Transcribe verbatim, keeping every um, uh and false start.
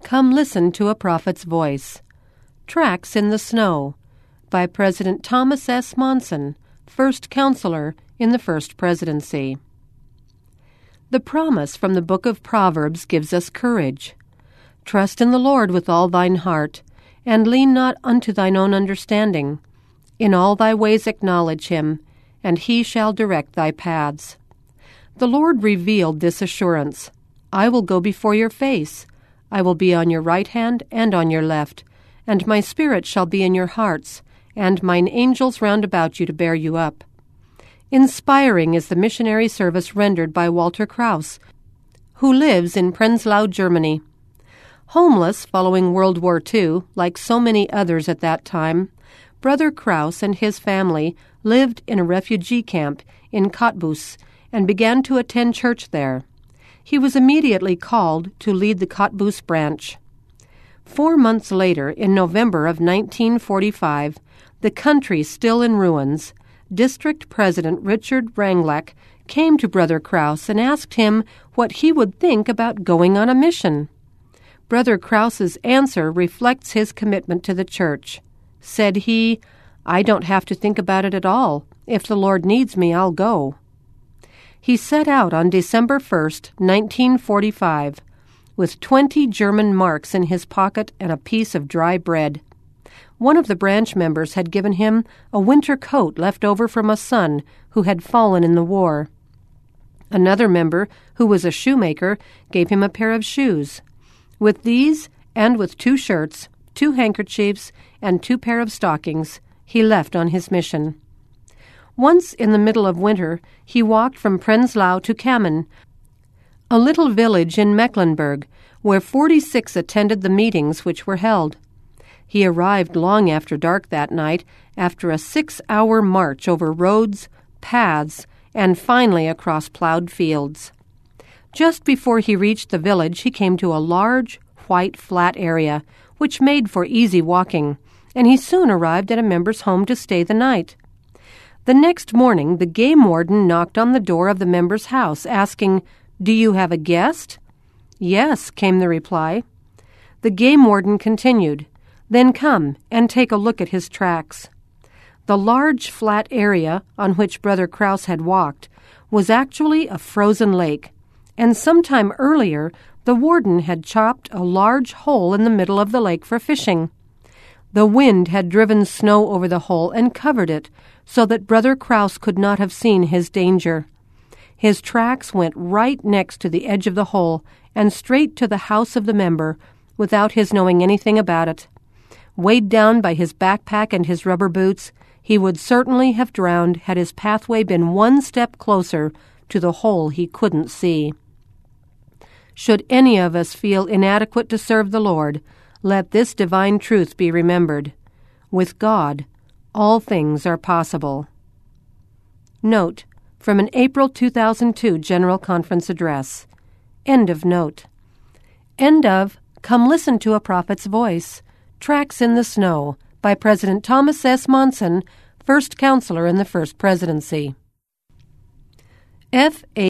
Come Listen to a Prophet's Voice. Tracks in the Snow by President Thomas S. Monson, First Counselor in the First Presidency. The promise from the book of Proverbs gives us courage. Trust in the Lord with all thine heart, and lean not unto thine own understanding. In all thy ways acknowledge him, and he shall direct thy paths. The Lord revealed this assurance: I will go before your face. I will be on your right hand and on your left, and my spirit shall be in your hearts, and mine angels round about you to bear you up. Inspiring is the missionary service rendered by Walter Krauss, who lives in Prenzlau, Germany. Homeless following World War Two, like so many others at that time, Brother Krauss and his family lived in a refugee camp in Cottbus and began to attend church there. He was immediately called to lead the Cottbus branch. Four months later, in November of nineteen forty-five, the country still in ruins, District President Richard Wranglach came to Brother Krauss and asked him what he would think about going on a mission. Brother Krauss's answer reflects his commitment to the church. Said he, "I don't have to think about it at all. If the Lord needs me, I'll go." He set out on December first, nineteen forty-five, with twenty German marks in his pocket and a piece of dry bread. One of the branch members had given him a winter coat left over from a son who had fallen in the war. Another member, who was a shoemaker, gave him a pair of shoes. With these, and with two shirts, two handkerchiefs, and two pair of stockings, he left on his mission. Once in the middle of winter, he walked from Prenzlau to Kamen, a little village in Mecklenburg, where forty-six attended the meetings which were held. He arrived long after dark that night, after a six-hour march over roads, paths, and finally across plowed fields. Just before he reached the village, he came to a large, white, flat area, which made for easy walking, and he soon arrived at a member's home to stay the night. The next morning, the game warden knocked on the door of the member's house, asking, "Do you have a guest?" "Yes," came the reply. The game warden continued, "Then come and take a look at his tracks." The large, flat area on which Brother Krauss had walked was actually a frozen lake, and sometime earlier the warden had chopped a large hole in the middle of the lake for fishing. The wind had driven snow over the hole and covered it, so that Brother Krauss could not have seen his danger. His tracks went right next to the edge of the hole and straight to the house of the member, without his knowing anything about it. Weighed down by his backpack and his rubber boots, he would certainly have drowned had his pathway been one step closer to the hole he couldn't see. Should any of us feel inadequate to serve the Lord, let this divine truth be remembered. With God, all things are possible. Note from an April two thousand two General Conference Address. End of note. End of Come Listen to a Prophet's Voice. Tracks in the Snow by President Thomas S. Monson, First Counselor in the First Presidency. F A